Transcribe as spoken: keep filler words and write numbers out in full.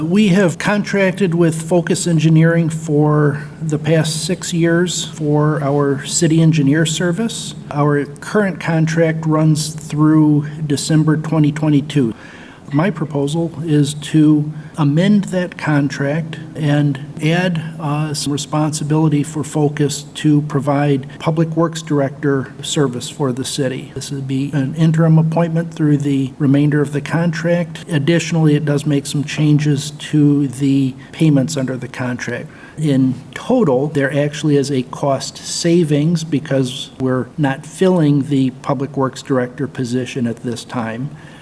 We have contracted with Focus Engineering for the past six years for our city engineer service. Our current contract runs through December twenty twenty-two. My proposal is to amend that contract and add uh, some responsibility for Focus to provide Public Works Director service for the city. This would be an interim appointment through the remainder of the contract. Additionally, it does make some changes to the payments under the contract. In total, there actually is a cost savings because we're not filling the Public Works Director position at this time.